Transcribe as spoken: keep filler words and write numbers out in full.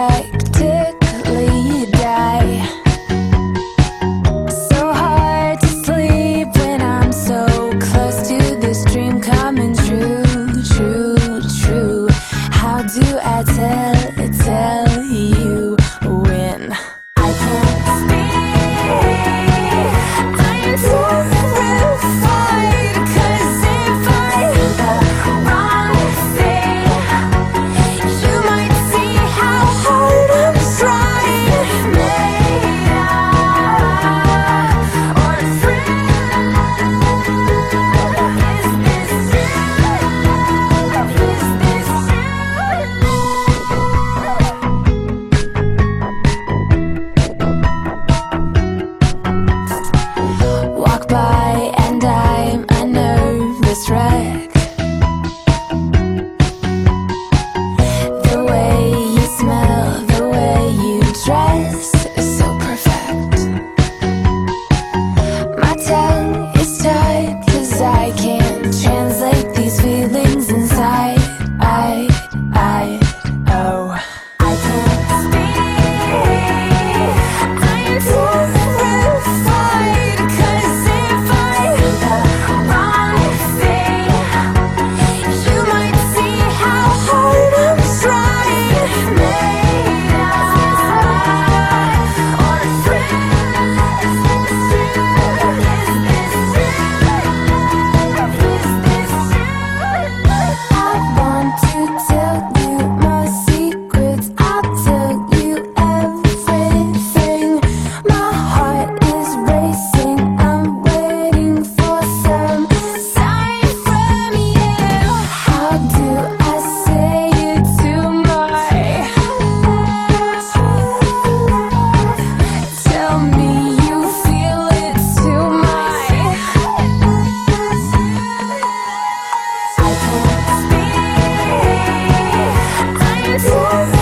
practically die. So hard to sleep when I'm so close to this dream coming true, true, true. How do I tell, tell you when I can't speak? I'm terrified, 'cause if I do the wrong thing, you might see how hard I'm trying. Made up or free. Is this true? Is this true? Walk by and I'm a nervous wreck. The way you smell, the way you dress is so perfect. My tongue is tied 'cause I can't translate these feelings inside. I, I, oh, I can't speak. I'm terrified, 'cause if I do the wrong thing, you might see how hard I'm trying. Made up or free. Is this true? Is this true? I want to tell you my secrets. I'll tell you everything. My heart is racing. I'm waiting for some sign from you. How do I say it to my tell me you feel it to my I can't speak. I'm